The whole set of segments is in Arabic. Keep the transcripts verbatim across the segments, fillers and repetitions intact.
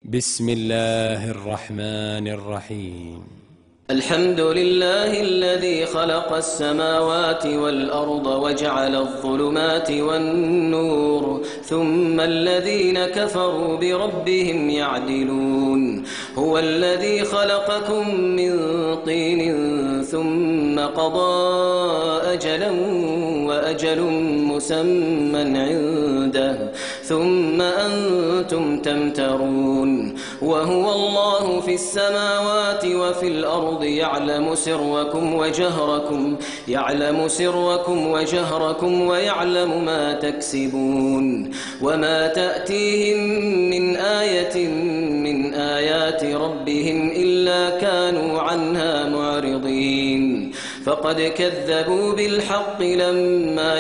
بسم الله الرحمن الرحيم. الحمد لله الذي خلق السماوات والأرض وجعل الظلمات والنور ثم الذين كفروا بربهم يعدلون. هو الذي خلقكم من طين ثم قضى أجلا وأجل مسمى عنده ثم أنتم تمترون. وهو الله في السماوات وفي الأرض يعلم سركم وجهركم يعلم سركم وجهركم ويعلم ما تكسبون. وما تأتيهم من آية من آيات ربهم إلا كانوا عنها معرضين. فقد كذبوا بالحق لما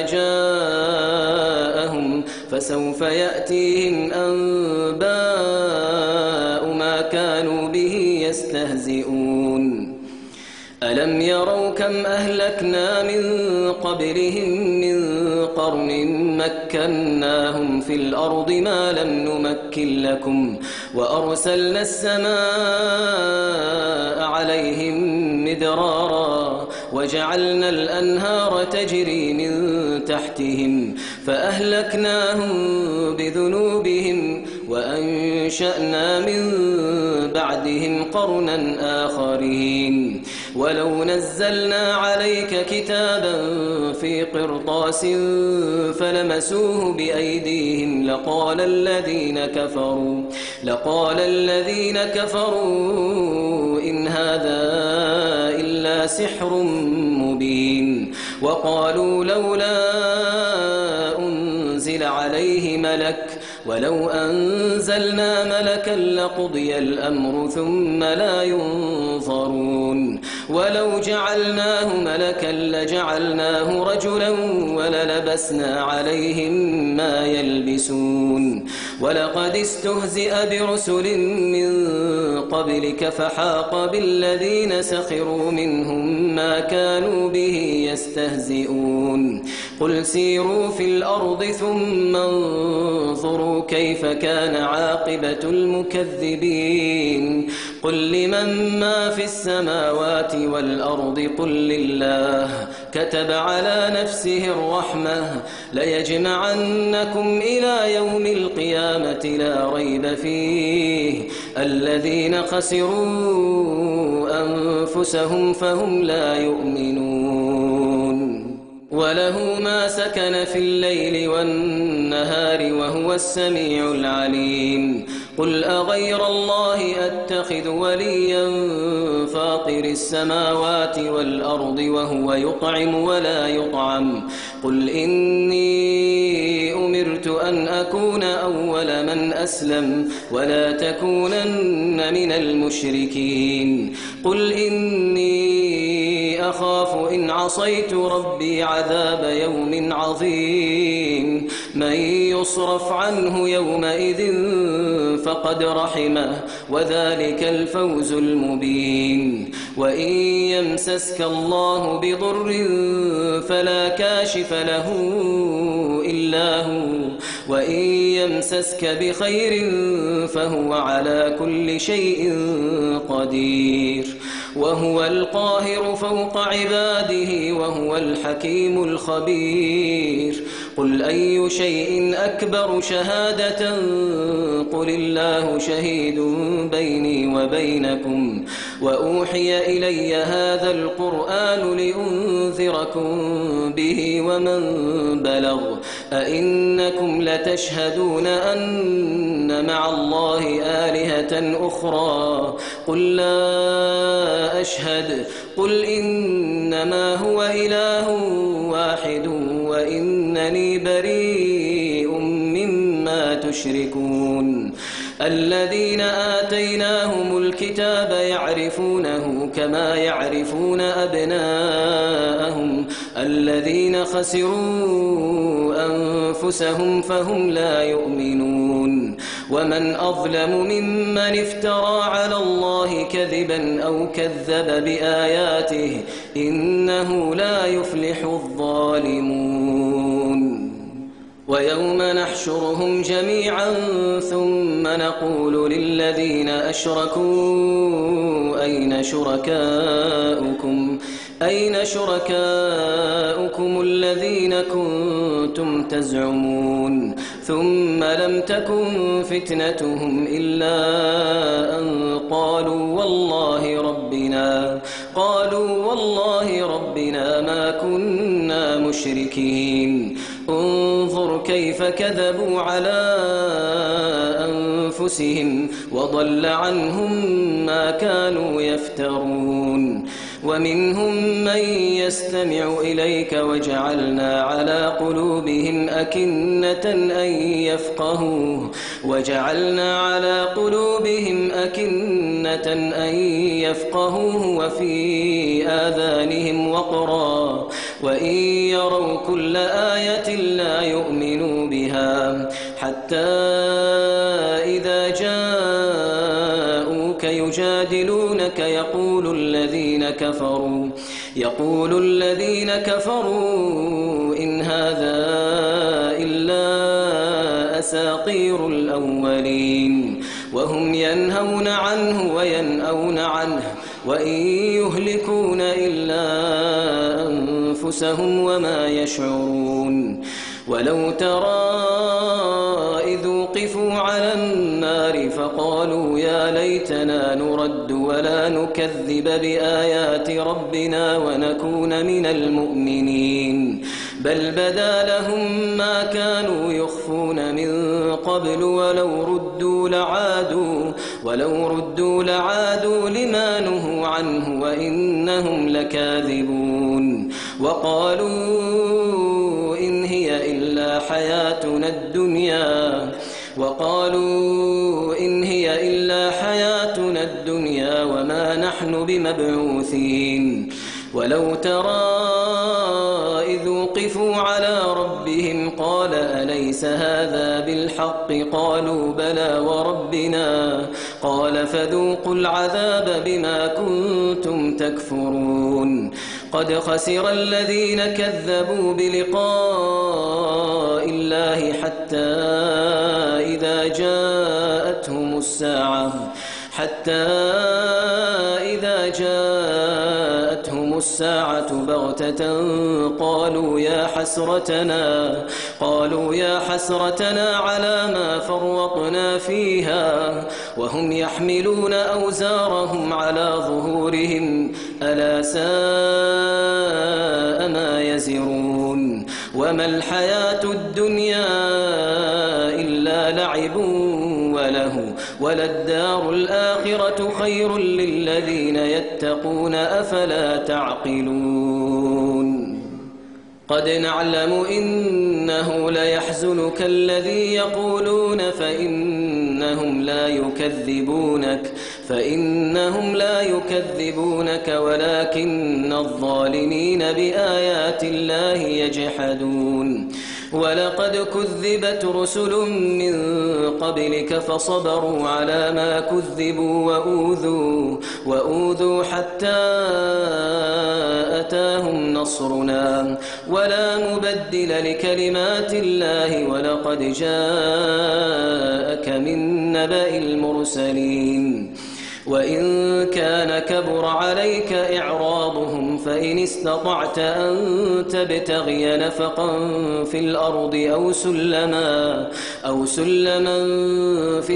جاءهم فسوف يأتيهم أنباء ما كانوا به يستهزئون. ألم يروا كم أهلكنا من قبلهم من قرن مكناهم في الأرض ما لم نمكن لكم وأرسلنا السماء عليهم مدرارا وجعلنا الأنهار تجري من تحتهم فأهلكناهم بذنوبهم وأنشأنا من بعدهم قرنا آخرين. ولو نزلنا عليك كتابا في قرطاس فلمسوه بأيديهم لقال الذين كفروا لقال الذين كفروا إن هذا إلا سحر مبين. وقالوا لولا أنزل عليه ملك ولو أنزلنا ملكا لقضي الأمر ثم لا ينظرون. ولو جعلناه ملكا لجعلناه رجلا وللبسنا عليهم ما يلبسون. ولقد استهزئ برسل من قبلك فحاق بالذين سخروا منهم ما كانوا به يستهزئون. قل سيروا في الأرض ثم انظروا كيف كان عاقبة المكذبين. قل لمن ما في السماوات والأرض قل لله كتب على نفسه الرحمة ليجمعنكم إلى يوم القيامة لا ريب فيه الذين خسروا أنفسهم فهم لا يؤمنون. وله ما سكن في الليل والنهار وهو السميع العليم. قل أغير الله أتخذ وليا فاطر السماوات والأرض وهو يطعم ولا يطعم. قل إني أمرت أن أكون أول من أسلم ولا تكونن من المشركين. قل إني أخاف إن عصيت ربي عذاب يوم عظيم. من يصرف عنه يومئذ فقد رحمه وذلك الفوز المبين. وإن يمسسك الله بضر فلا كاشف له إلا هو وإن يمسسك بخير فهو على كل شيء قدير. وهو القاهر فوق عباده وهو الحكيم الخبير. قل أي شيء أكبر شهادة قل الله شهيد بيني وبينكم وأوحي إلي هذا القرآن لأنذركم به ومن بلغ. أئنكم لتشهدون أن مع الله آلهة أخرى قل لا أشهد. قل إنما هو إله واحد وإنني بريء مما تشركون. الذين آتيناهم الكتاب يعرفونه كما يعرفون أبناءهم الذين خسروا أنفسهم فهم لا يؤمنون. ومن أظلم ممن افترى على الله كذبا أو كذب بآياته إنه لا يفلح الظالمون. ويوم نحشرهم جميعا ثم نقول للذين أشركوا أين شركاؤكم أين شركاؤكم الذين كنتم تزعمون ثم لم تكن فتنتهم إلا أن قالوا والله ربنا قالوا والله ربنا ما كنا مشركين انظر كيف كذبوا على أنفسهم وضل عنهم ما كانوا يفترون ومنهم من يستمع إليك وجعلنا على قلوبهم أكنة أن يفقهوه وجعلنا على قلوبهم أكنة أن يفقهوه وفي آذانهم وقرا وإن يروا كل آية لا يؤمنوا بها حتى إذا جاءوك يجادلونك يقول الذين كفروا يقول الذين كفروا إن هذا إلا أساطير الأولين وهم ينهون عنه وينأون عنه وإن يهلكون إلا أنفسهم وما يشعرون ولو ترى إذ وقفوا على النار فقالوا يا ليتنا نرد ولا نكذب بآيات ربنا ونكون من المؤمنين بل بدا لهم ما كانوا يخفون من قبل ولو ردوا لعادوا ولو ردوا لعادوا لما نهوا عنه وإنهم لكاذبون وقالوا إن هي إلا حياتنا الدنيا وقالوا إن هي إلا حياتنا الدنيا وما نحن بمبعوثين ولو ترى إذ وقفوا على ربهم قال أليس هذا بالحق قالوا بلى وربنا قال فذوقوا العذاب بما كنتم تكفرون قد خسر الذين كذبوا بلقاء الله حتى إذا جاءتهم الساعة حتى إذا جاءتهم الساعة بغتة قالوا يا حسرتنا قالوا يا حسرتنا على ما فرطنا فيها وهم يحملون أوزارهم على ظهورهم ألا ساء ما يزرون وما الحياة الدنيا إلا لعب وله وللدار الآخرة خير للذين يتقون أفلا تعقلون قد نعلم إنه ليحزنك الذي يقولون فإنهم لا يكذبونك فإنهم لا يكذبونك ولكن الظالمين بآيات الله يجحدون ولقد كذبت رسل من قبلك فصبروا على ما كذبوا وأوذوا, وأوذوا حتى أتاهم نصرنا ولا مبدل لكلمات الله ولقد جاءك من نبأ المرسلين وإن كان كبر عليك إعراضهم فإن استطعت أن تبتغي نفقا في الأرض أو سلما, أو سلما في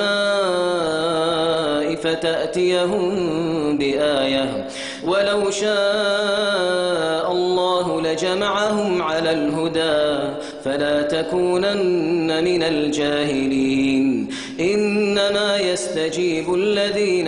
السماء فتأتيهم بآية ولو شاء الله لجمعهم على الهدى فلا تكونن من الجاهلين إنما يستجيب الذين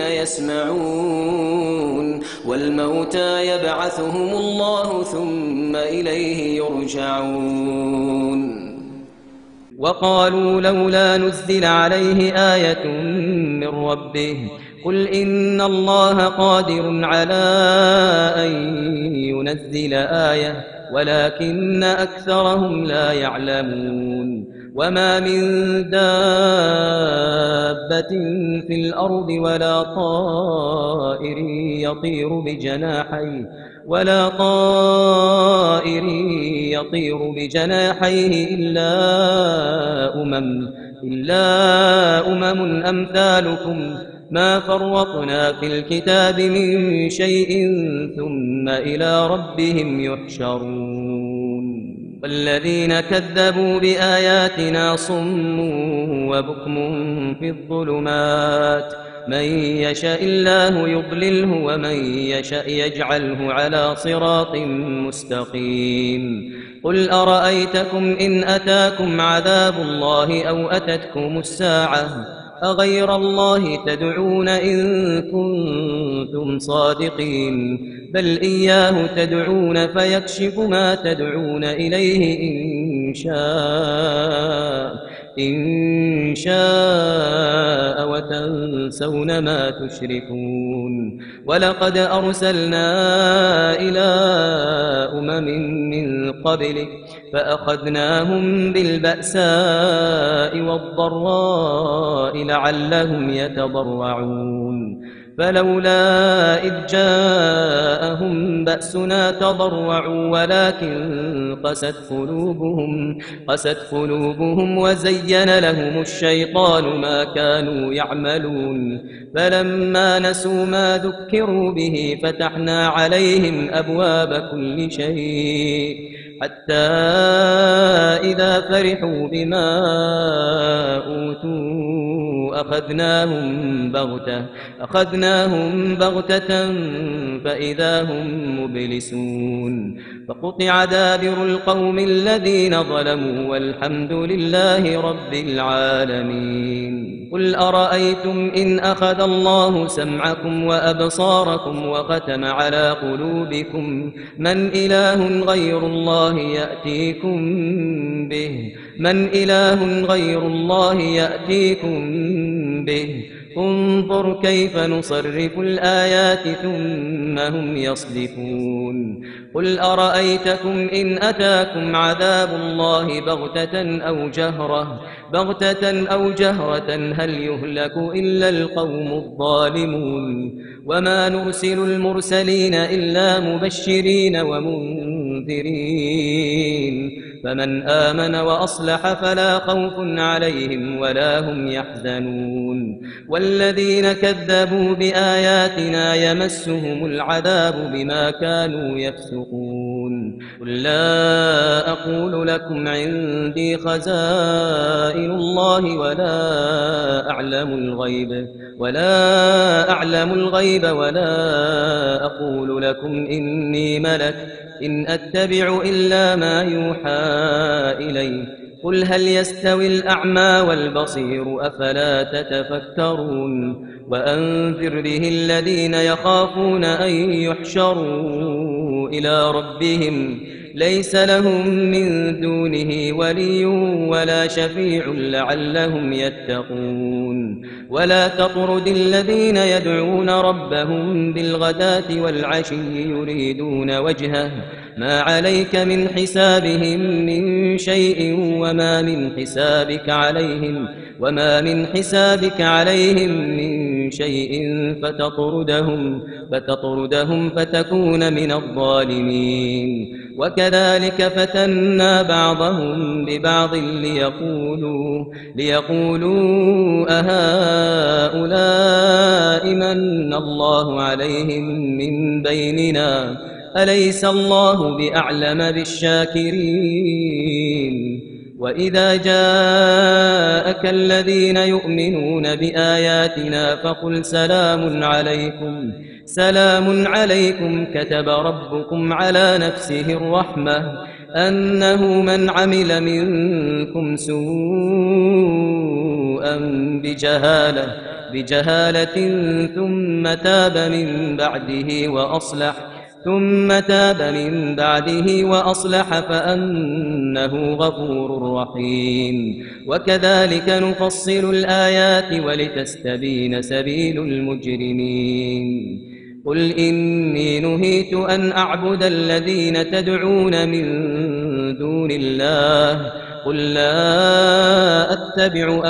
يسمعون والموتى يبعثهم الله ثم إليه يرجعون وقالوا لولا نزل عليه آية من ربه قل إن الله قادر على أن ينزل آية ولكن أكثرهم لا يعلمون وما من دابة دابة في الأرض ولا طائر يطير بجناحيه ولا طائر يطير بجناحيه إلا أمم إلا أمم أمثالكم ما فرطنا في الكتاب من شيء ثم إلى ربهم يحشرون والذين كذبوا بآياتنا صم وبكم في الظلمات من يشاء الله يضلله ومن يشاء يجعله على صراط مستقيم قل أرأيتكم إن أتاكم عذاب الله أو أتتكم الساعة أغير الله تدعون إن كنتم صادقين بل إياه تدعون فيكشف ما تدعون إليه إن شاء إن شاء وتنسون ما تشركون ولقد أرسلنا إلى أمم من قبلك فأخذناهم بالبأساء والضراء لعلهم يتضرعون فلولا إذ جاءهم بأسنا تضرعوا ولكن قست قلوبهم قست قلوبهم وزين لهم الشيطان ما كانوا يعملون فلما نسوا ما ذكروا به فتحنا عليهم أبواب كل شيء حتى إذا فرحوا بما أوتوا أخذناهم بغتة أخذناهم بغتة فإذا هم مبلسون فقطع دابر القوم الذين ظلموا والحمد لله رب العالمين قل أرأيتم إن أخذ الله سمعكم وأبصاركم وختم على قلوبكم من إله غير الله يأتيكم به من إله غير الله يأتيكم به انظر كيف نصرف الآيات ثم هم يصدفون قل أرأيتكم إن أتاكم عذاب الله بغتة أو جهرة بغتة أو جهرة هل يهلك إلا القوم الظالمون وما نرسل المرسلين إلا مبشرين ومنذرين فمن آمن وأصلح فلا خوف عليهم ولا هم يحزنون والذين كذبوا بآياتنا يمسهم العذاب بما كانوا يفسقون قل لا أقول لكم عندي خزائن الله ولا أعلم الغيب ولا أعلم الغيب ولا أقول لكم إني ملك إن أتبع إلا ما يوحى إلي قل هل يستوي الأعمى والبصير أفلا تتفكرون وأنذر به الذين يخافون أن يحشروا إلى ربهم ليس لهم من دونه ولي ولا شفيع لعلهم يتقون ولا تطرد الذين يدعون ربهم بالغداة والعشي يريدون وجهه ما عليك من حسابهم من شيء وما من حسابك عليهم وما من حسابك عليهم من شيء فتطردهم فتطردهم فتكون من الظالمين وكذلك فتنا بعضهم ببعض ليقولوا ليقولوا أهؤلاء من الله عليهم من بيننا أليس الله بأعلم بالشاكرين وإذا جاءك الذين يؤمنون بآياتنا فقل سلام عليكم سلام عليكم كتب ربكم على نفسه الرحمة أنه من عمل منكم سوءا بجهالة بجهالة ثم تاب من بعده وأصلح ثم تاب من بعده وأصلح فأنه غفور رحيم وكذلك نفصل الآيات ولتستبين سبيل المجرمين قل إني نهيت أن أعبد الذين تدعون من دون الله قل لا أتبع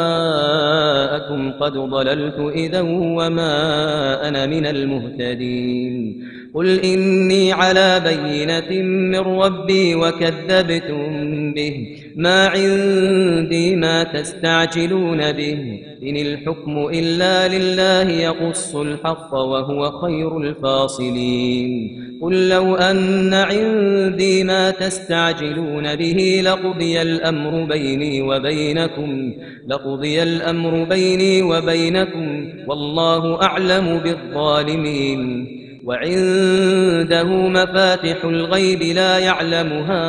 أهواءكم قد ضللت إذا وما أنا من المهتدين قل إني على بينة من ربي وكذبتم به ما عندي ما تستعجلون به إن الحكم إلا لله يقص الحق وهو خير الفاصلين قل لو أن عندي ما تستعجلون به لقضي الأمر بيني وبينكم لقضي الأمر بيني وبينكم والله أعلم بالظالمين وعنده مفاتح الغيب لا يعلمها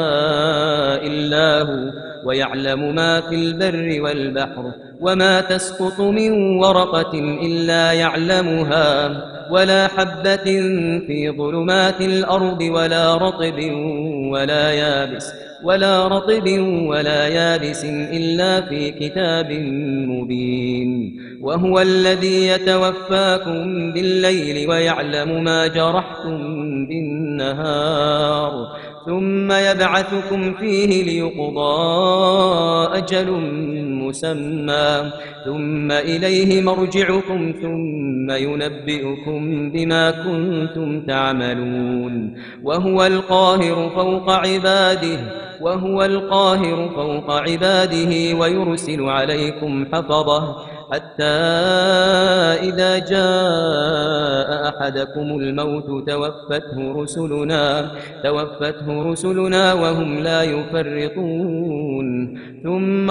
إلا هو ويعلم ما في البر والبحر وما تسقط من ورقة إلا يعلمها ولا حبة في ظلمات الأرض ولا رطب ولا يابس ولا رطب ولا يابس إلا في كتاب مبين وهو الذي يتوفاكم بالليل ويعلم ما جرحتم بالنهار ثم يبعثكم فيه ليقضى أجل مسمى ثم إليه مرجعكم ثم ينبئكم بما كنتم تعملون وهو القاهر فوق عباده وهو القاهر فوق عباده ويرسل عليكم حفظه حتى إذا جاء أحدكم الموت توفته رسلنا توفته رسلنا وهم لا يفرطون ثم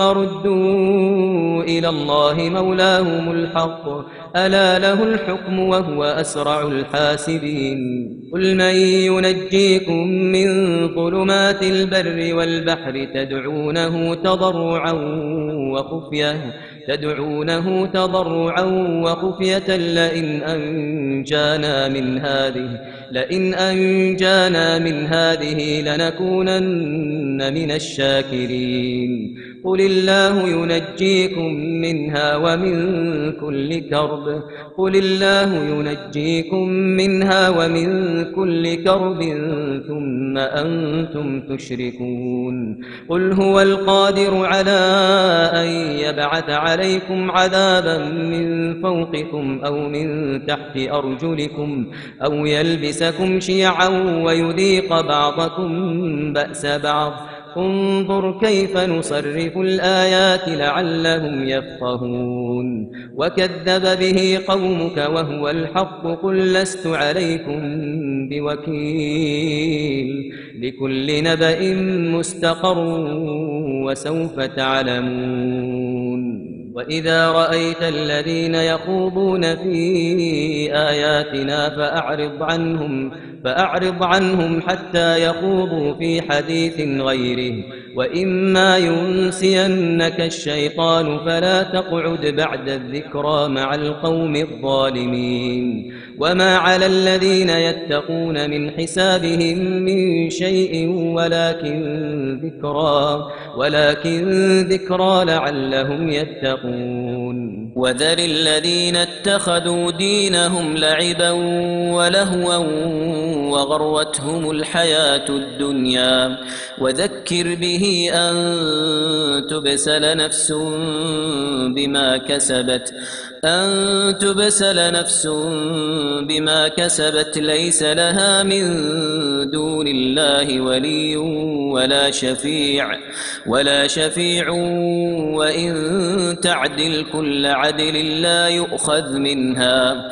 ردوا إلى الله مولاهم الحق ألا له الحكم وهو أسرع الحاسبين قل من ينجيكم من ظلمات البر والبحر تدعونه تضرعا وخفية تدعونه تضرعا وخفية لئن أنجانا من هذه لئن أنجانا من هذه لنكونن من الشاكرين قل الله ينجيكم منها ومن كل كرب قل الله ينجيكم منها ومن كل كرب ثم أنتم تشركون قل هو القادر على أن يبعث عليكم عذابا من فوقكم أو من تحت أرجلكم أو يلبسكم شيعا ويذيق بعضكم بأس بعض انظر كيف نصرف الآيات لعلهم يفقهون وكذب به قومك وهو الحق قل لست عليكم بوكيل لكل نبأ مستقر وسوف تعلمون وإذا رأيت الذين يخوضون في آياتنا فأعرض عنهم فأعرض عنهم حتى يخوضوا في حديث غيره وإما ينسينك الشيطان فلا تقعد بعد الذكرى مع القوم الظالمين وما على الذين يتقون من حسابهم من شيء ولكن ذكرى ولكن ذكرى لعلهم يتقون وذر الذين اتخذوا دينهم لعبا ولهوا وغرتهم الحياة الدنيا وذكر به أن تبسل نفس بما كسبت أن تبسل نفس بما كسبت ليس لها من دون الله ولي ولا شفيع ولا شفيع وإن تعدل كل عدل لا يؤخذ منها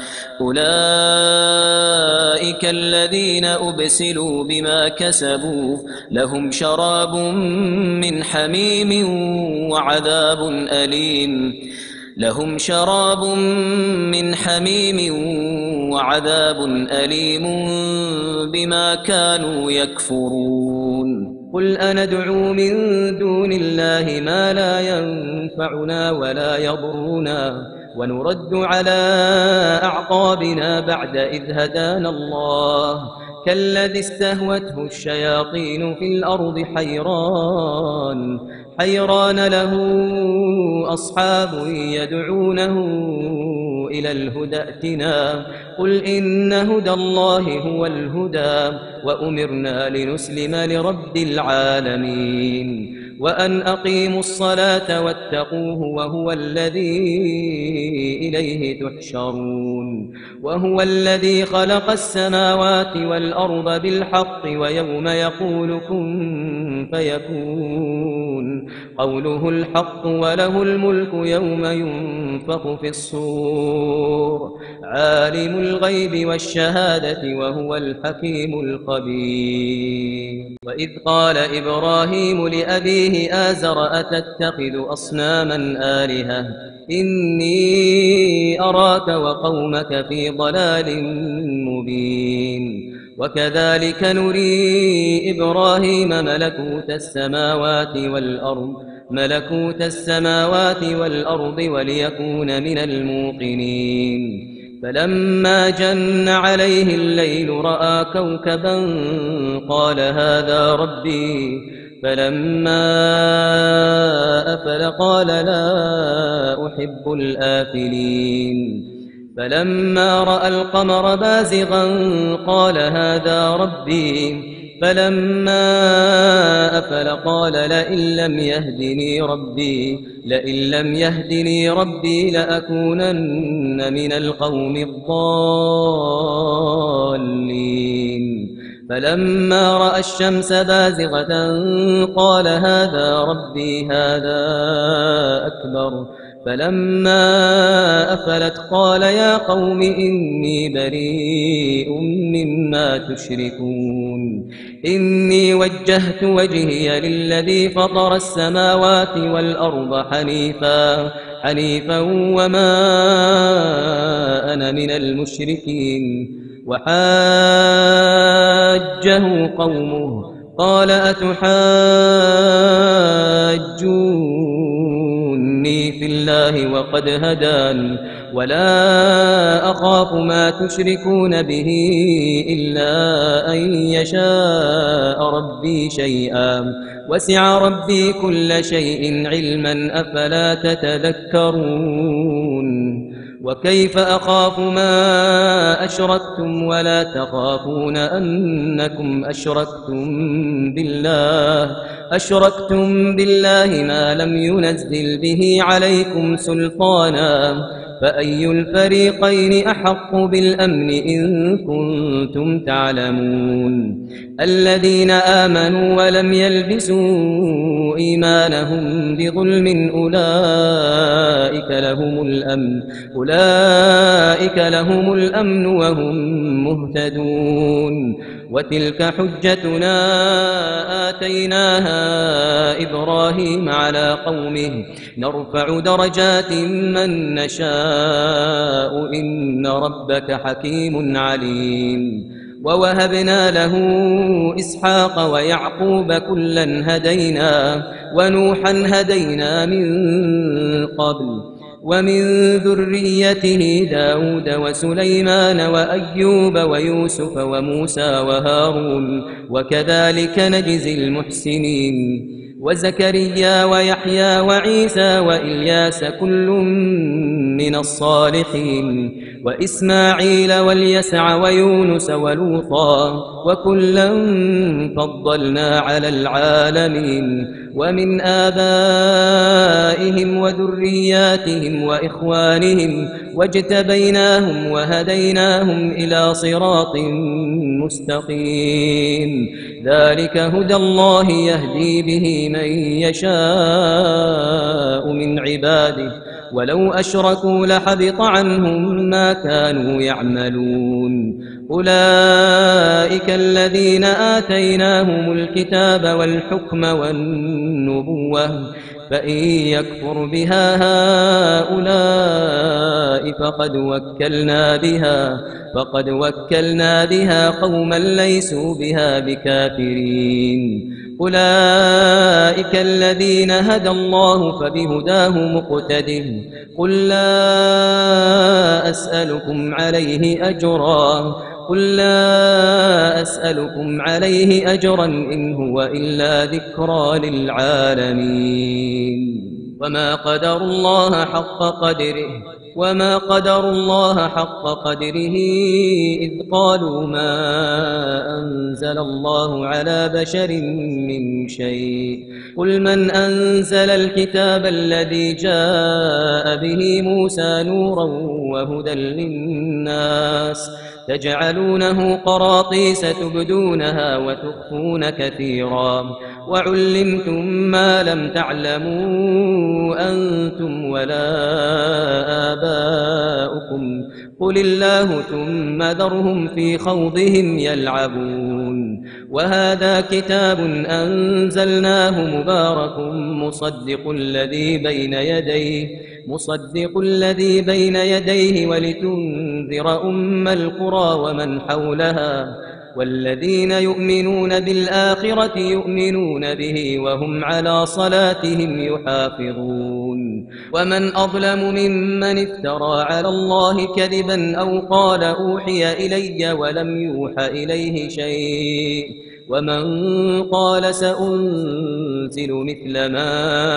أولئك الذين أبسلوا بما كسبوا لهم شراب من حميم وعذاب أليم لهم شراب من حميم وعذاب أليم بما كانوا يكفرون قل أندعو من دون الله ما لا ينفعنا ولا يضرنا ونرد على أعقابنا بعد إذ هدانا الله كالذي استهوته الشياطين في الأرض حيران حيران له أصحاب يدعونه إلى الهدى ائتنا قل إن هدى الله هو الهدى وأمرنا لنسلم لرب العالمين وأن أقيموا الصلاة واتقوه وهو الذي إليه تحشرون وهو الذي خلق السماوات والأرض بالحق ويوم يقول كن فيكون قوله الحق وله الملك يوم ينفخ في الصور عالم الغيب والشهادة وهو الحكيم الخبير وإذ قال إبراهيم لأبيه آزر أتتخذ أصناما آلهة إني أراك وقومك في ضلال مبين وكذلك نري إبراهيم ملكوت السماوات والأرض ملكوت السماوات والأرض وليكون من الموقنين فلما جن عليه الليل رأى كوكبا قال هذا ربي فلما أفل قال لا أحب الآفلين فلما رأى القمر بازغا قال هذا ربي فلما أفل قال لئن لم يهدني ربي لئن لم يهدني ربي لأكونن من القوم الضالين فلما رأى الشمس بازغة قال هذا ربي هذا أكبر فلما أفلت قال يا قوم إني بريء مما تشركون إني وجهت وجهي للذي فطر السماوات والأرض حنيفا حنيفا وما أنا من المشركين وحاجه قومه قال أتحاجوني في الله وقد هدان ولا أخاف ما تشركون به إلا أن يشاء ربي شيئا وسع ربي كل شيء علما أفلا تتذكرون وكيف أخاف ما أشركتم ولا تخافون أنكم أشركتم بالله أشركتم بالله ما لم ينزل به عليكم سلطانا فأي الفريقين أحق بالأمن إن كنتم تعلمون الذين آمنوا ولم يلبسوا إيمانهم بظلم أولئك لهم الأمن أولئك لهم الأمن وهم مهتدون وتلك حجتنا آتيناها إبراهيم على قومه نرفع درجات من نشاء إن ربك حكيم عليم ووهبنا له إسحاق ويعقوب كلا هدينا ونوحا هدينا من قبل ومن ذريته داود وسليمان وأيوب ويوسف وموسى وهارون وكذلك نجزي المحسنين وزكريا ويحيى وعيسى وإلياس كل من الصالحين وإسماعيل واليسع ويونس ولوطا وكلا فضلنا على العالمين ومن آبائهم وذرياتهم وإخوانهم واجتبيناهم وهديناهم إلى صراط مستقيم ذلك هدى الله يهدي به من يشاء من عباده ولو أشركوا لحبط عنهم ما كانوا يعملون أولئك الذين آتيناهم الكتاب والحكم والنبوة فإن يكفر بها هؤلاء فقد وكلنا بها فقد وكلنا بها قوما ليسوا بها بكافرين أولئك الذين هدى الله فبهداه مقتده قل لا أسألكم عليه أجرا قل لا أسألكم عليه أجرا إن هو إلا ذكرى للعالمين وما قدر الله حق قدره وما قدر الله حق قدره إذ قالوا ما أنزل الله على بشر من شيء قل من أنزل الكتاب الذي جاء به موسى نورا وهدى للناس تجعلونه قراطيس تبدونها وتخفون كثيرا وعلمتم ما لم تعلموا أنتم ولا آباؤكم قل الله ثم ذرهم في خوضهم يلعبون وهذا كتاب أنزلناه مبارك مصدق الذي بين يديه مصدق الذي بين يديه ولتنذر أم القرى ومن حولها والذين يؤمنون بالآخرة يؤمنون به وهم على صلاتهم يحافظون ومن أظلم ممن افترى على الله كذبا أو قال أوحي إلي ولم يوحى إليه شيء ومن قال سأنزل مثل ما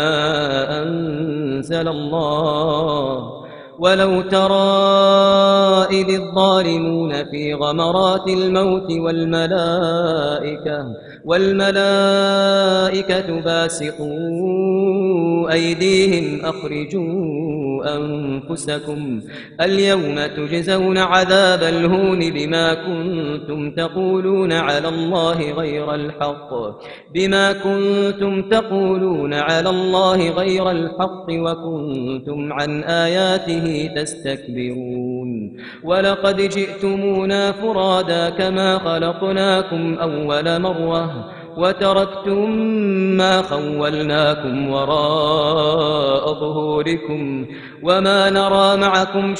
أنزل الله ولو ترى إذ الظالمون في غمرات الموت والملائكة والملائكة باسطوا أيديهم أخرجوا أنفسكم اليوم تجزون عذاب الهون بما كنتم تقولون على الله غير الحق بما كنتم تقولون على الله غير الحق وكنتم عن آياته تستكبرون ولقد جئتمونا فرادا كما خلقناكم أول مرة وتركتم ما خولناكم وراء ظهوركم وما نرى معكم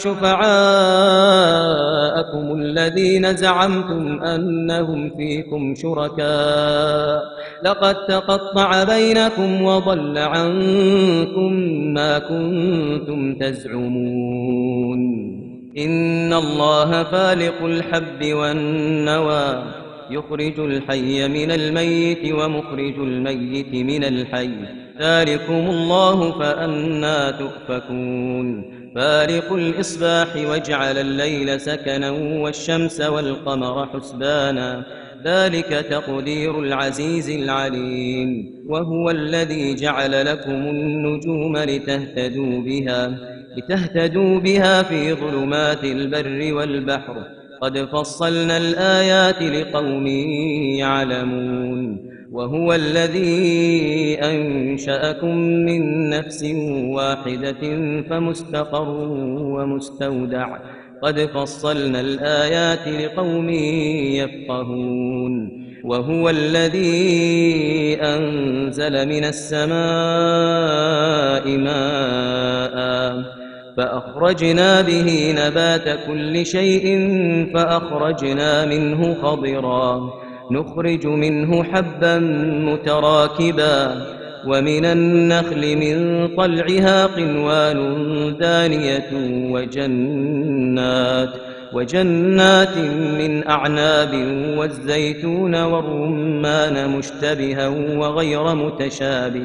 شفعاءكم الذين زعمتم أنهم فيكم شركاء لقد تقطع بينكم وضل عنكم ما كنتم تزعمون إن الله فالق الحب والنوى يخرج الحي من الميت ومخرج الميت من الحي ذلكم الله فأنى تؤفكون فالق الإصباح وجعل الليل سكنا والشمس والقمر حسبانا ذلك تقدير العزيز العليم وهو الذي جعل لكم النجوم لتهتدوا بها لتهتدوا بها في ظلمات البر والبحر قد فصلنا الآيات لقوم يعلمون وهو الذي أنشأكم من نفس واحدة فمستقر ومستودع قد فصلنا الآيات لقوم يفقهون وهو الذي أنزل من السماء ماء فأخرجنا به نبات كل شيء فأخرجنا منه خضرا نخرج منه حبا متراكبا ومن النخل من طلعها قنوان دانية وجنات وجنات من أعناب والزيتون والرمان مشتبها وغير متشابه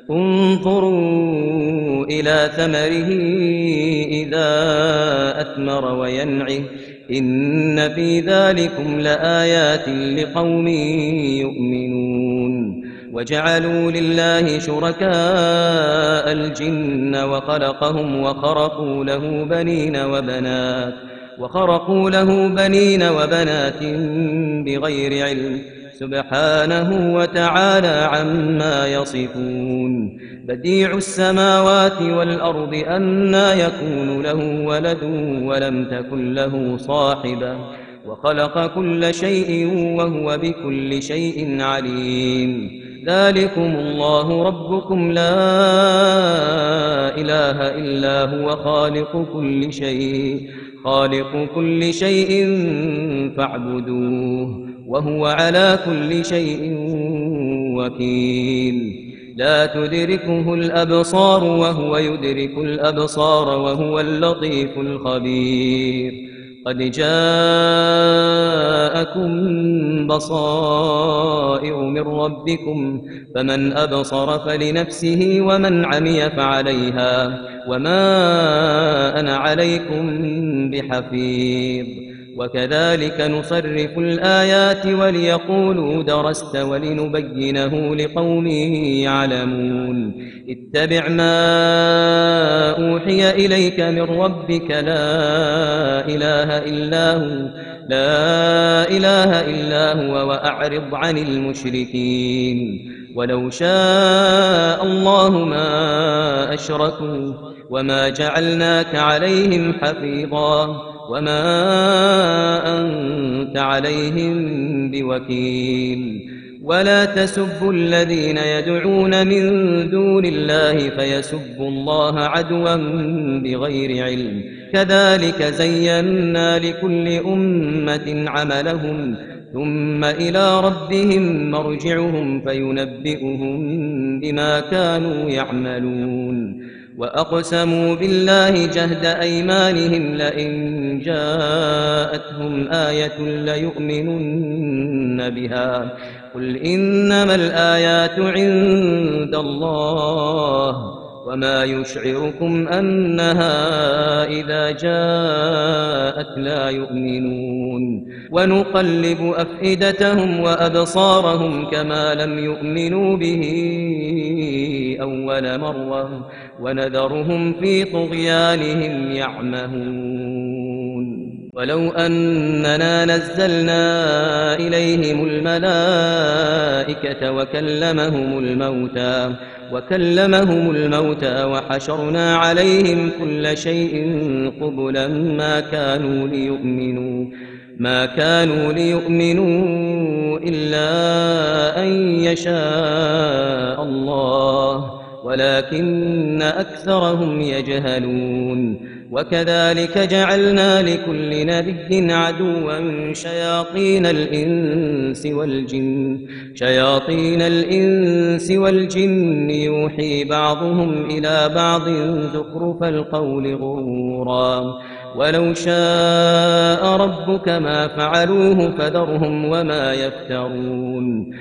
انظروا إلى ثمره إذا أثمر وينعه إن في ذلكم لآيات لقوم يؤمنون وجعلوا لله شركاء الجن وخلقهم وخرقوا له بنين وبنات وخرقوا له بنين وبنات بغير علم سبحانه وتعالى عما يصفون بديع السماوات والأرض أنى يكون له ولد ولم تكن له صاحبة وخلق كل شيء وهو بكل شيء عليم ذلكم الله ربكم لا إله إلا هو خالق كل شيء خالق كل شيء فاعبدوه وهو على كل شيء وكيل لا تدركه الأبصار وهو يدرك الأبصار وهو اللطيف الخبير قد جاءكم بصائر من ربكم فمن أبصر فلنفسه ومن عمي فعليها وما أنا عليكم بحفيظ وكذلك نصرف الآيات وليقولوا درست ولنبينه لقوم يعلمون اتبع ما أوحي إليك من ربك لا إله إلا هو لا إله إلا هو وأعرض عن المشركين ولو شاء الله ما أشركوا وما جعلناك عليهم حفيظا وما أنت عليهم بوكيل ولا تسبوا الذين يدعون من دون الله فيسبوا الله عدوا بغير علم كذلك زينا لكل أمة عملهم ثم إلى ربهم مرجعهم فينبئهم بما كانوا يعملون وأقسموا بالله جهد أيمانهم لئن جاءتهم آية ليؤمنن بها قل إنما الآيات عند الله وما يشعركم أنها إذا جاءت لا يؤمنون ونقلب أفئدتهم وأبصارهم كما لم يؤمنوا به أول مرة ونذرهم في طغيانهم يعمهون ولو أننا نزلنا إليهم الملائكة وكلمهم الموتى وكلمهم الموتى وحشرنا عليهم كل شيء قبلا ما كانوا ليؤمنوا ما كانوا ليؤمنوا إلا أن يشاء الله ولكن أكثرهم يجهلون وكذلك جعلنا لكل نبي عدوا شياطين الإنس والجن شياطين الإنس والجن يوحي بعضهم إلى بعض زخرف القول غرورا ولو شاء ربك ما فعلوه فذرهم وما يفترون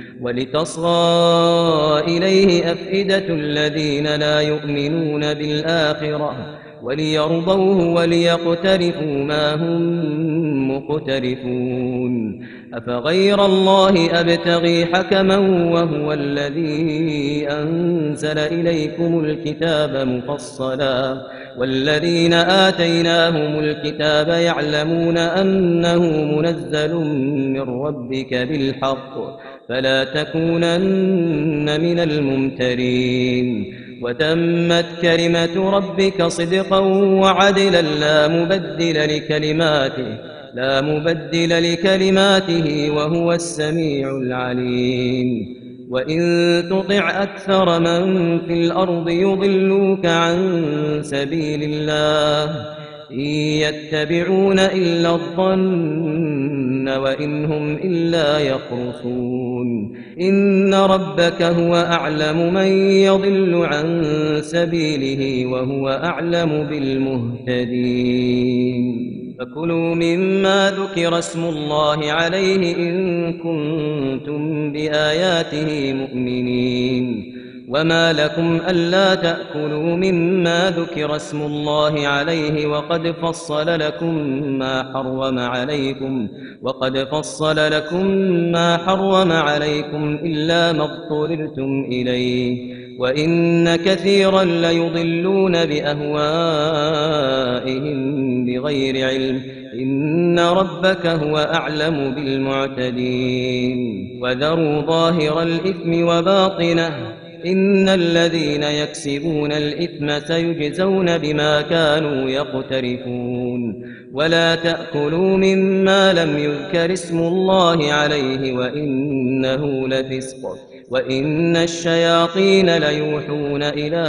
ولتصغى إليه أفئدة الذين لا يؤمنون بالآخرة وليرضوه وليقترفوا ما هم مقترفون أفغير الله أبتغي حكما وهو الذي أنزل إليكم الكتاب مفصلا والذين آتيناهم الكتاب يعلمون أنه منزل من ربك بالحق فلا تكونن من الممترين وتمت كلمة ربك صدقا وعدلا لا مبدل لكلماته لا مبدل لكلماته وهو السميع العليم وإن تطع أكثر من في الأرض يضلوك عن سبيل الله إن يتبعون إلا الظن وإن هم إلا يخرصون إن ربك هو أعلم من يضل عن سبيله وهو أعلم بالمهتدين فكلوا مما ذكر اسم الله عليه إن كنتم بآياته مؤمنين وما لكم ألا تأكلوا مما ذكر اسم الله عليه وقد فصل لكم ما حرم عليكم وقد فصل لكم ما حرم عليكم إلا ما اضطررتم إليه وإن كثيرا ليضلون بأهوائهم بغير علم إن ربك هو أعلم بالمعتدين وذروا ظاهر الإثم وباطنه إن الذين يكسبون الإثم سيجزون بما كانوا يقترفون ولا تأكلوا مما لم يذكر اسم الله عليه وإنه لفسق وإن الشياطين ليوحون إلى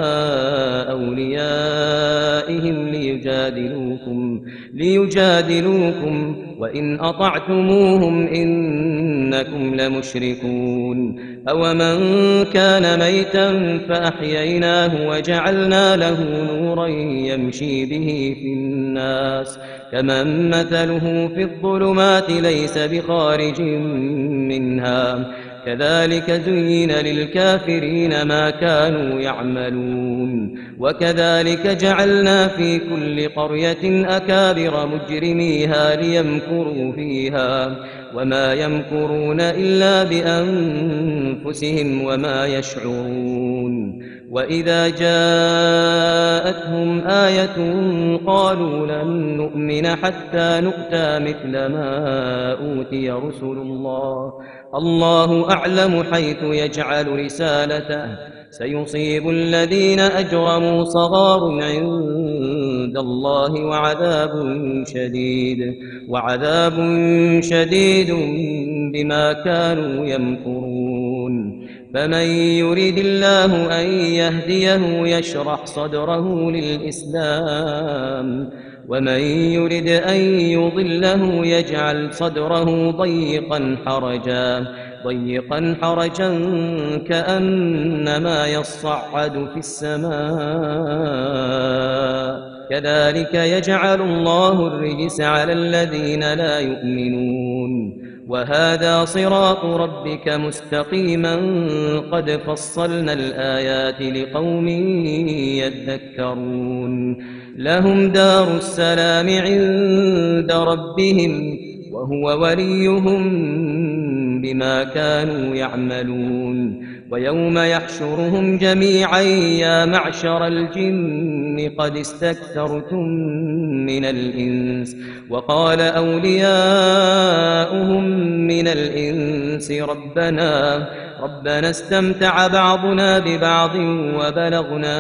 أوليائهم ليجادلوكم ليجادلوكم وإن أطعتموهم إنكم لمشركون أومن كان ميتا فأحييناه وجعلنا له نورا يمشي به في الناس كمن مثله في الظلمات ليس بخارج منها كذلك زين للكافرين ما كانوا يعملون وكذلك جعلنا في كل قرية أكابر مجرميها ليمكروا فيها وما يمكرون إلا بأنفسهم وما يشعرون وإذا جاءتهم آية قالوا لن نؤمن حتى نؤتى مثل ما أوتي رسل الله الله أعلم حيث يجعل رسالته سيصيب الذين أجرموا صغار عند الله وعذاب شديد وعذاب شديد بما كانوا يمكرون فمن يريد الله أن يهديه يشرح صدره للإسلام ومن يرد أن يضله يجعل صدره ضيقا حرجا ضيقا حرجا كأنما يصعد في السماء كذلك يجعل الله الرجس على الذين لا يؤمنون وهذا صراط ربك مستقيما قد فصلنا الآيات لقوم يذكرون لهم دار السلام عند ربهم وهو وليهم بما كانوا يعملون ويوم يحشرهم جميعا يا معشر الجن قد استكثرتم من الإنس وقال أولياؤهم من الإنس ربنا ربنا استمتع بعضنا ببعض وبلغنا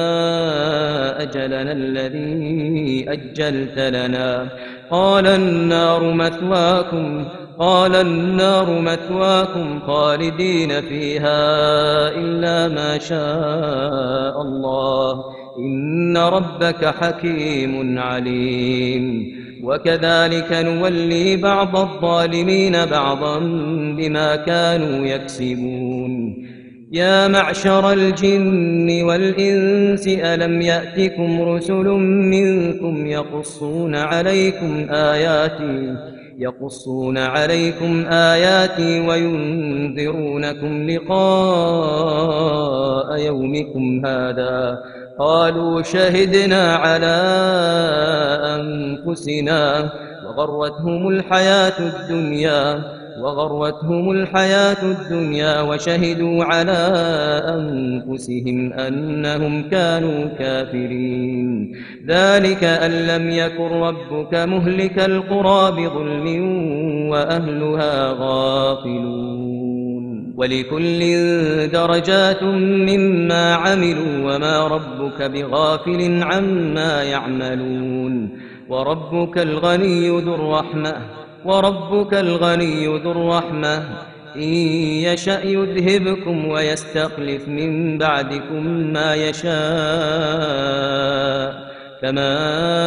أجلنا الذي أجلت لنا قال النار مثواكم قال النار مثواكم خالدين فيها إلا ما شاء الله إن ربك حكيم عليم وكذلك نولي بعض الظالمين بعضا بما كانوا يكسبون يا معشر الجن والإنس ألم يأتكم رسل منكم يقصون عليكم آياتي يقصون عليكم آياتي وينذرونكم لقاء يومكم هذا قالوا شهدنا على أنفسنا وغرتهم الحياة الدنيا وغرتهم الحياة الدنيا وشهدوا على أنفسهم أنهم كانوا كافرين ذلك أن لم يكن ربك مهلك القرى بظلم وأهلها غافلون ولكل درجات مما عملوا وما ربك بغافل عما يعملون وربك الغني ذو الرحمة وربك الغني ذو الرحمة إن يشأ يذهبكم ويستخلف من بعدكم ما يشاء كما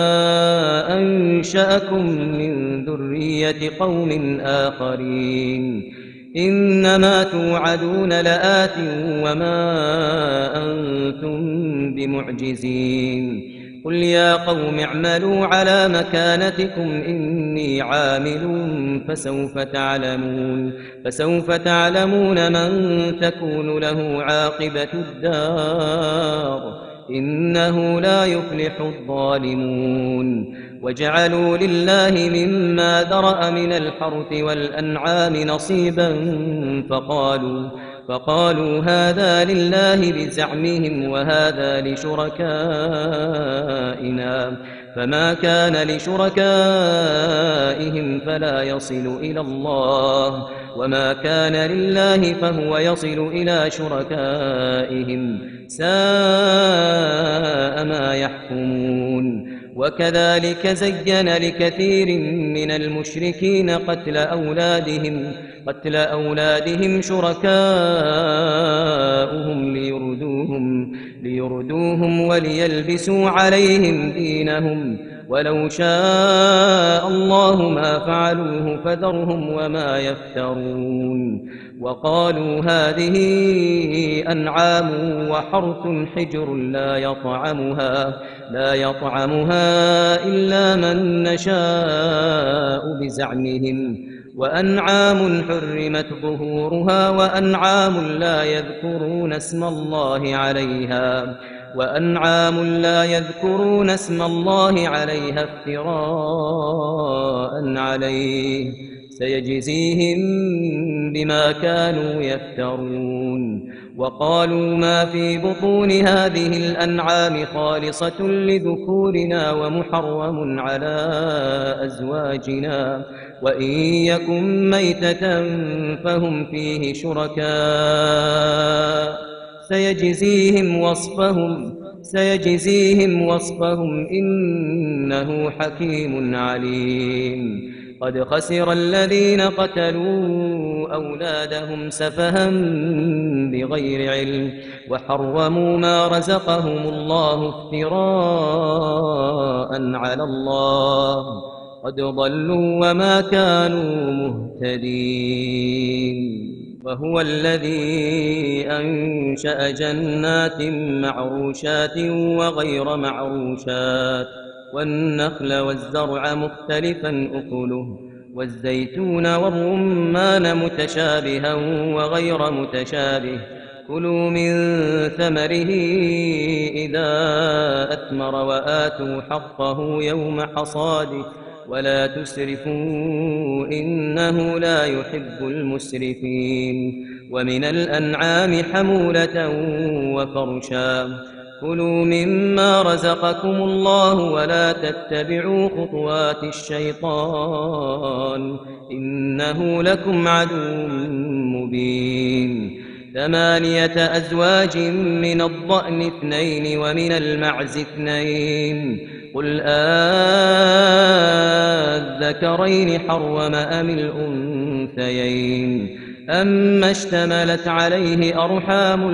أنشأكم من ذرية قوم آخرين إنما توعدون لآت وما أنتم بمعجزين قل يا قوم اعملوا على مكانتكم إني عامل فسوف تعلمون فسوف تعلمون من تكون له عاقبة الدار إنه لا يفلح الظالمون وجعلوا لله مما ذرأ من الحرث والأنعام نصيبا فقالوا فقالوا هذا لله بزعمهم وهذا لشركائنا فما كان لشركائهم فلا يصل إلى الله وما كان لله فهو يصل إلى شركائهم ساء ما يحكمون وكذلك زين لكثير من المشركين قتل أولادهم قتل أولادهم شركاؤهم ليردوهم ليردوهم وليلبسوا عليهم دينهم ولو شاء الله ما فعلوه فذرهم وما يفترون وقالوا هذه أنعام وحرث حجر لا يطعمها لا يطعمها إلا من نشاء بزعمهم وأنعام حرمت ظهورها وأنعام لا يذكرون اسم الله عليها وأنعام لا يذكرون اسم الله عليها افتراء عليه سيجزيهم بما كانوا يفترون وقالوا ما في بطون هذه الأنعام خالصة لذكورنا ومحرم على أزواجنا وإن يكن ميتة فهم فيه شركاء سيجزيهم وصفهم سيجزيهم وصفهم إنه حكيم عليم قد خسر الذين قتلوا أولادهم سفها بغير علم وحرموا ما رزقهم الله افتراء على الله قد ضلوا وما كانوا مهتدين وهو الذي أنشأ جنات معروشات وغير معروشات والنخل والزرع مختلفا أكله والزيتون والرمان متشابها وغير متشابه كلوا من ثمره إذا أثمر وآتوا حقه يوم حصاده ولا تسرفوا إنه لا يحب المسرفين ومن الأنعام حمولة وفرشا كلوا مما رزقكم الله ولا تتبعوا خطوات الشيطان إنه لكم عدو مبين ثمانية أزواج من الضأن اثنين ومن المعز اثنين قل آذكرين حرم أم الأنثيين أما اشتملت عليه أرحام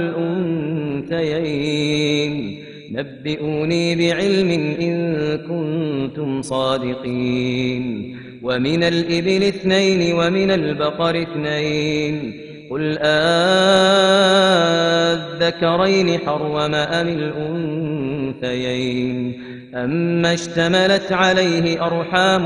الأنثيين نبئوني بعلم إن كنتم صادقين ومن الإبل اثنين ومن البقر اثنين قل آذكرين حرم أم الأنثيين أما اشتملت عليه أرحام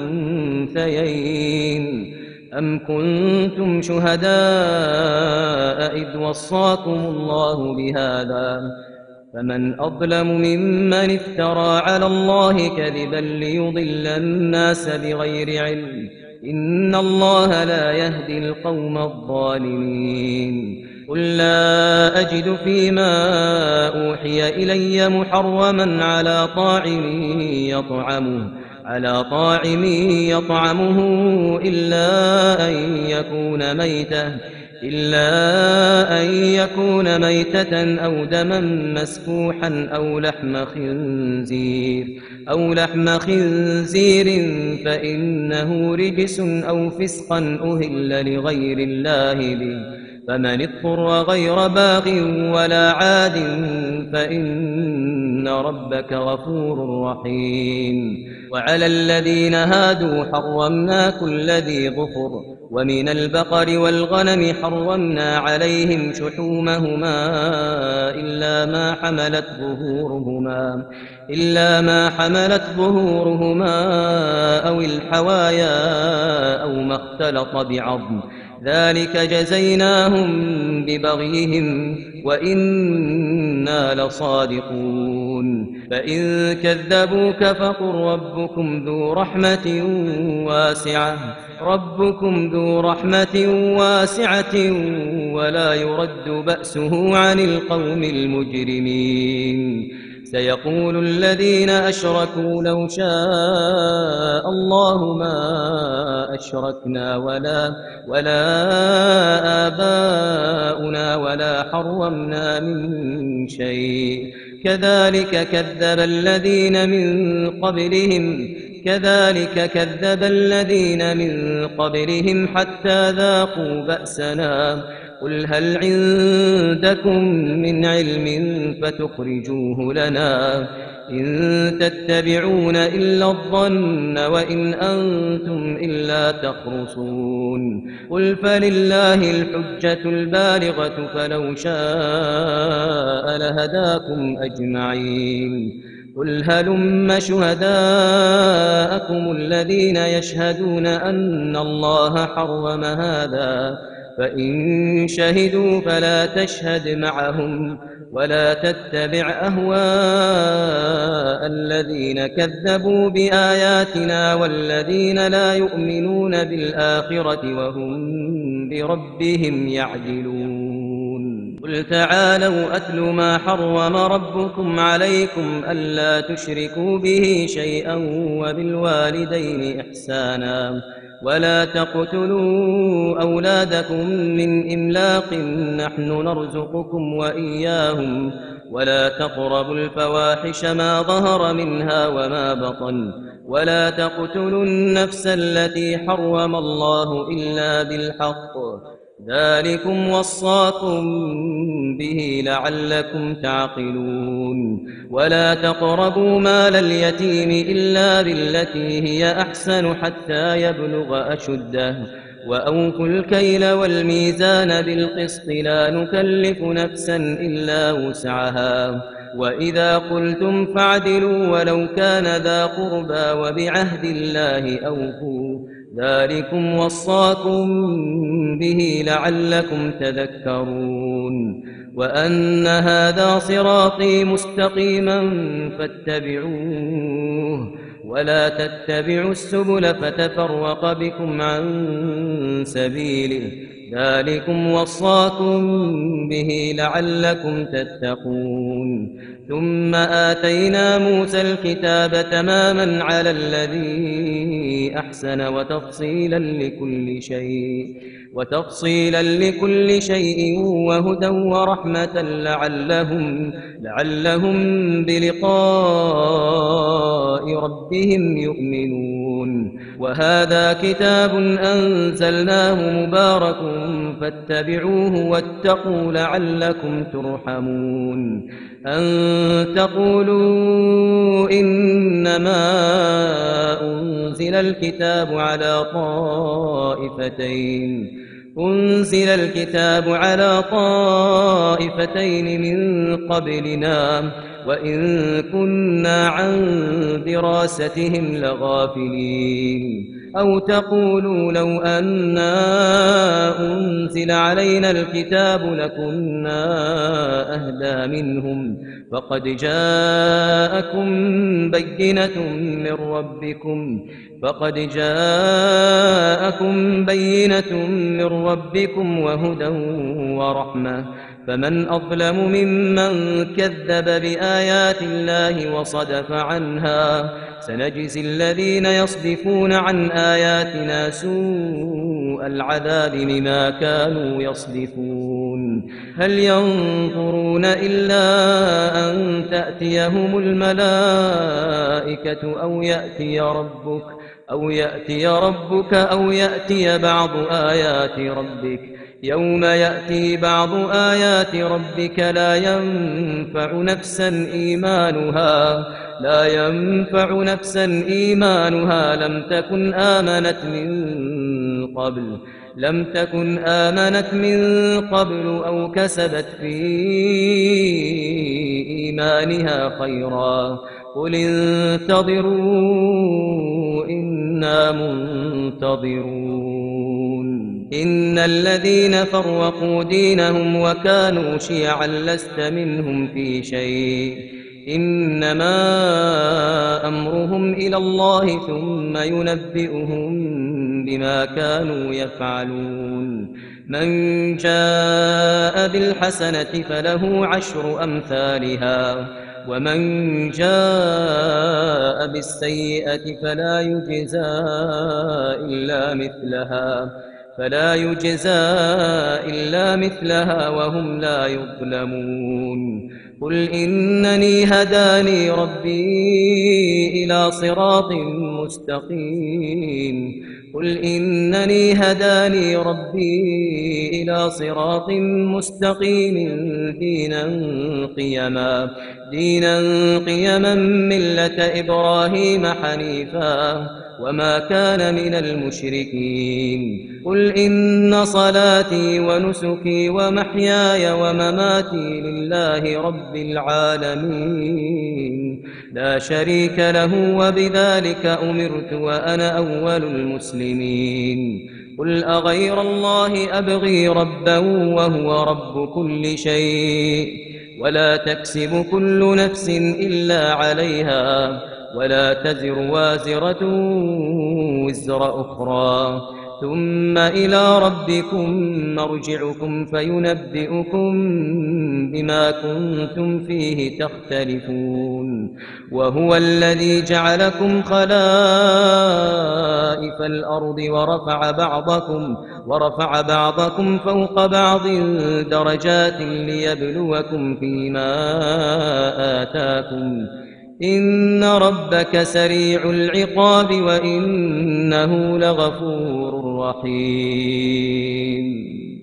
الأنثيين أم كنتم شهداء إذ وصاكم الله بهذا فمن أظلم ممن افترى على الله كذبا ليضل الناس بغير علم إن الله لا يهدي القوم الظالمين قل لا أجد فيما أوحي إلي محرما على طاعم يطعمه على طاعم يطعمه إلا أن يكون ميتة إلا أن يكون ميتة أو دما مسفوحا أو لحم خنزير أو لحم خنزير فإنه رجس أو فسقا أهل لغير الله به فمن اضطر غير باغ ولا عاد فإن ربك غفور رحيم وعلى الذين هادوا حرمنا كل ذي ظفر ومن البقر والغنم حرمنا عليهم شحومهما إلا ما حملت ظهورهما إلا ما حملت ظهورهما أو الحوايا أو ما اختلط بعظم ذلك جزيناهم ببغيهم وإنا لصادقون فإن كذبوك فقل ربكم ذو رحمة واسعة ربكم ذو رحمة واسعة ولا يرد بأسه عن القوم المجرمين سيقول الذين أشركوا لو شاء الله ما أشركنا ولا ولا آباؤنا ولا حرمنا من شيء كذلك كذب الذين من قبلهم كذلك كذب الذين من قبلهم حتى ذاقوا بأسنا قل هل عندكم من علم فتخرجوه لنا إن تتبعون إلا الظن وإن أنتم إلا تخرصون قل فلله الحجة البالغة فلو شاء لهداكم أجمعين قل هلم شهداءكم الذين يشهدون أن الله حرم هذا فإن شهدوا فلا تشهد معهم ولا تتبع أهواء الذين كذبوا بآياتنا والذين لا يؤمنون بالآخرة وهم بربهم يعدلون قل تعالوا أتل ما حرم ربكم عليكم ألا تشركوا به شيئا وبالوالدين إحسانا ولا تقتلوا أولادكم من إملاق نحن نرزقكم وإياهم ولا تقربوا الفواحش ما ظهر منها وما بطن ولا تقتلوا النفس التي حرم الله إلا بالحق ذلكم وصاكم به لعلكم تعقلون ولا تقربوا مال اليتيم إلا بالتي هي أحسن حتى يبلغ أشده وأوفوا الكيل والميزان بالقسط لا نكلف نفسا إلا وسعها وإذا قلتم فاعدلوا ولو كان ذا قربى وبعهد الله أوفوا ذلكم وصاكم به لعلكم تذكرون وأن هذا صراطي مستقيما فاتبعوه ولا تتبعوا السبل فتفرق بكم عن سبيله ذلكم وصاكم به لعلكم تتقون ثم آتينا موسى الكتاب تماما على الذي أحسن وتفصيلا لكل شيء وتفصيلا لكل شيء وهدى ورحمة لعلهم لعلهم بلقاء ربهم يؤمنون وهذا كتاب أنزلناه مبارك فاتبعوه واتقوا لعلكم ترحمون أن تقولوا إنما أنزل الكتاب على طائفتين أنزل الكتاب على طائفتين من قبلنا وإن كنا عن دراستهم لغافلين أو تقولوا لو أنا أنزل علينا الكتاب لكنا أهدى منهم فقد جاءكم بينة من ربكم فقد جاءكم بينة من ربكم وهدى ورحمة فمن أظلم ممن كذب بآيات الله وصدف عنها سنجزي الذين يصدفون عن آياتنا سوء العذاب بما كانوا يصدفون هل ينظرون إلا أن تأتيهم الملائكة أو يأتي ربك أو يأتي ربك أو يأتي بعض آيات ربك يوم يأتي بعض آيات ربك لا ينفع نفسا إيمانها لا ينفع نفسا إيمانها لم تكن آمنت من قبل لم تكن آمنت من قبل أو كسبت في إيمانها خيرا قل انتظروا إنا منتظرون إن الذين فرقوا دينهم وكانوا شيعا لست منهم في شيء إنما أمرهم إلى الله ثم ينبئهم بما كانوا يفعلون من جاء بالحسنة فله عشر أمثالها ومن جاء بالسيئة فلا يجزى إلا مثلها فلا يجزى إلا مثلها وهم لا يظلمون قل إنني هداني ربي إلى صراط مستقيم قل إنني هداني ربي إلى صراط مستقيم دينا قيما دينا قيما ملة إبراهيم حنيفا وما كان من المشركين قل إن صلاتي ونسكي ومحياي ومماتي لله رب العالمين لا شريك له وبذلك أمرت وأنا أول المسلمين قل أغير الله أبغي ربا وهو رب كل شيء ولا تكسب كل نفس إلا عليها ولا تزر وازرة وزر أخرى ثم إلى ربكم مرجعكم فينبئكم بما كنتم فيه تختلفون وهو الذي جعلكم خلائف الأرض ورفع بعضكم ورفع بعضكم فوق بعض درجات ليبلوكم فيما آتاكم إن ربك سريع العقاب وإنه لغفور رحيم